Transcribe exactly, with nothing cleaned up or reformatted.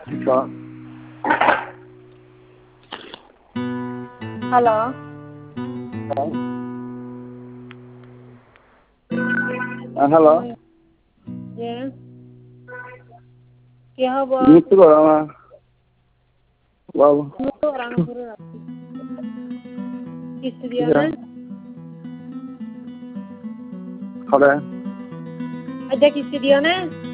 Pronto? Halo. Ah, halo. Yes. क्या हुआ? Gitu kok sama. Wow. Itu orang guru studio Iya. में Ada. ada di studio में